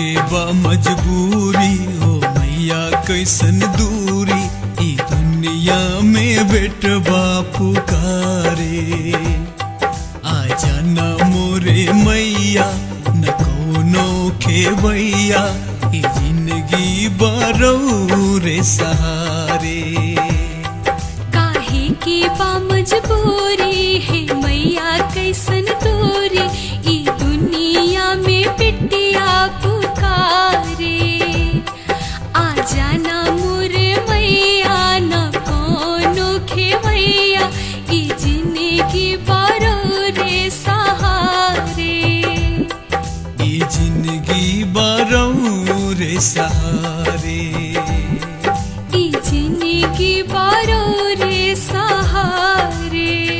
के बा मजबूरी हो मैया कैसन दूरी ई दुनिया में बेटवा पुकारे। आजा न मोरे मैया न कोनो खेवैया ई जिंदगी बरौ रे सहारे। काहे की बा मजबूरी है मैया कैसन दूरी ई दुनिया में बिटिया पुकारे। आजा ना मोरे मैया न कोनो खेवैया ई जिंदगी बरौ रे सहारे। ई जिंदगी बरौ रे सहारे। ई जिंदगी बरौ रे सहारे।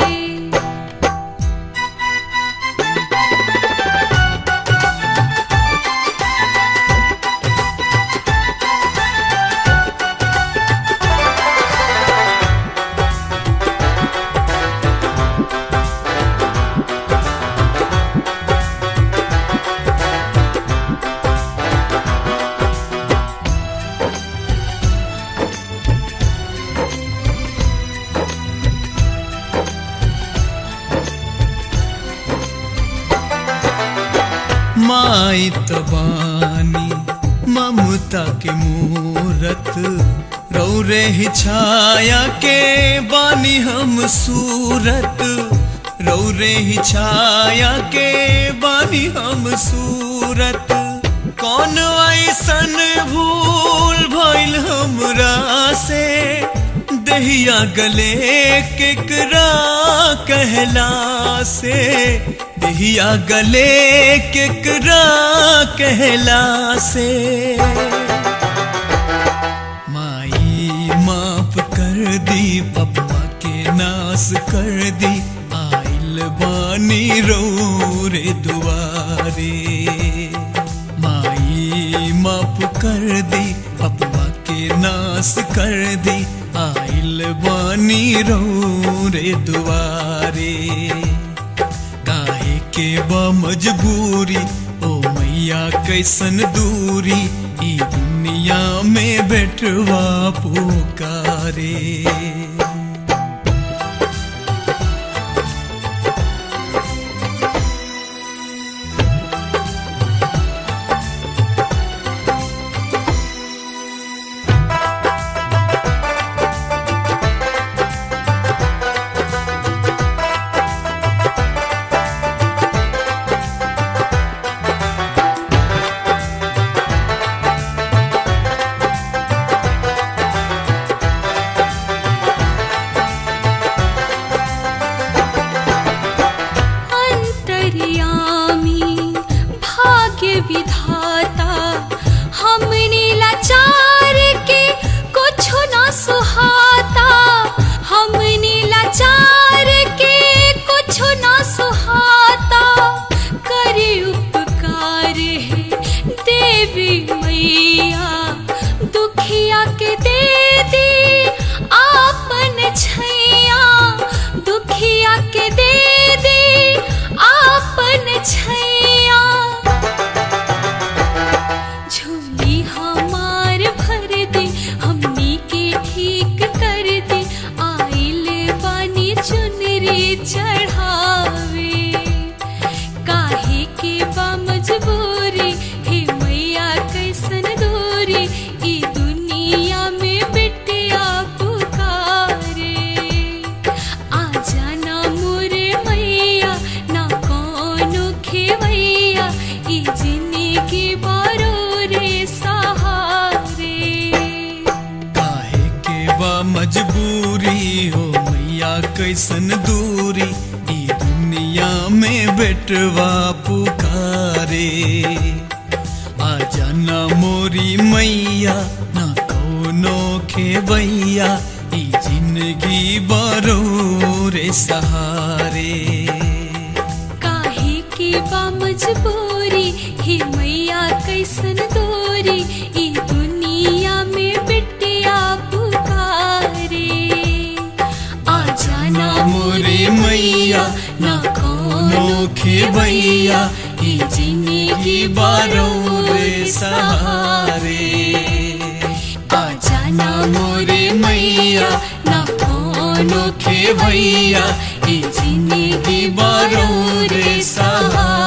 माई तबानी ममता के मूरत रौरे ही छाया के बानी हम सूरत। रौरे ही छाया के बानी हम सूरत। कौन ऐसन भूल भइल हमरा से दहिया गले केकरा कहला से। दहिया गले केकरा कहला से। माई माफ कर दी पप्पा के नास कर दी आइल बानी रो रे दुआरे। माई माफ कर दी पप्पा के नास कर दी आइल बानी रो रे दुआरे। काहे के बा मजबूरी ओ मैया कैसन दूरी ई दुनिया में बेटवा पुकारे। विधाता हमने लाचार के कुछ ना सुहाता। हमने लाचार के कुछ ना सुहाता। करे उपकार है देवी मैया दुखिया के दे दी आपन छैया। दुखिया के दे दी आपन छैया। झोली हमार भर दे हमनी के ठीक कर दे आइल बानी चुनरी चढ़ावे। काहे के बा मजबूरी हे मैया कैसन दूरी ई दुनिया में बिटिया पुकारे। आजा ना मोरे मैया ना कोनो खेवैया ई जिंदगी बरौ रे सहारे। काहे के बा मजबूरी हो मैया कैसन दूरी ई दुनिया में बेटवा पुकारे। आजा न मोरी मैया न कोनो खेवैया ई जिंदगी बरौ रे सहारे। काहे की बा मजबूरी हे मैया कैसन दूरी ई दुनिया में बिटिया पुकारे। आजा ना मोरे मैया ना कोनो खेवैया ई जिंदगी बारो रे सहारे। आजा ना मोरे मैया ना कोनो खेवैया ई जिंदगी बारो रे सहारे।